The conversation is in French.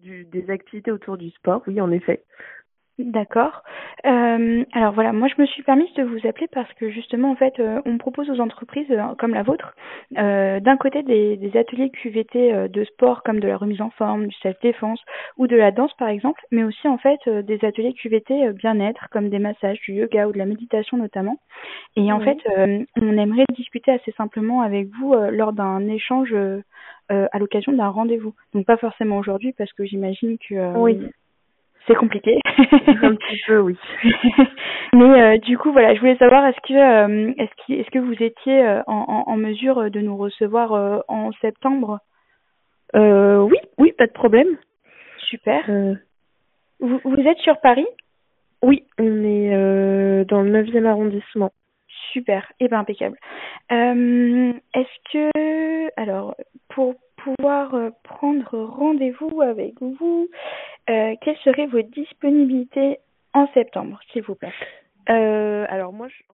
des activités autour du sport, oui, en effet. D'accord. Alors voilà, moi je me suis permise de vous appeler parce que justement en fait on propose aux entreprises comme la vôtre d'un côté des ateliers QVT de sport comme de la remise en forme, du self-défense ou de la danse par exemple, mais aussi en fait des ateliers QVT bien-être comme des massages, du yoga ou de la méditation notamment. Et en fait Oui. on aimerait discuter assez simplement avec vous lors d'un échange à l'occasion d'un rendez-vous. Donc pas forcément aujourd'hui parce que j'imagine que Oui, c'est compliqué. un petit peu, oui. Mais du coup, voilà, je voulais savoir est-ce que vous étiez en mesure de nous recevoir en septembre? Oui, oui, pas de problème. Super. Euh, Vous êtes sur Paris? oui, on est dans le 9e arrondissement. Super. Eh ben impeccable. Est-ce que alors pour pouvoir prendre rendez-vous avec vous, quelles seraient vos disponibilités en septembre, s'il vous plaît? Alors moi,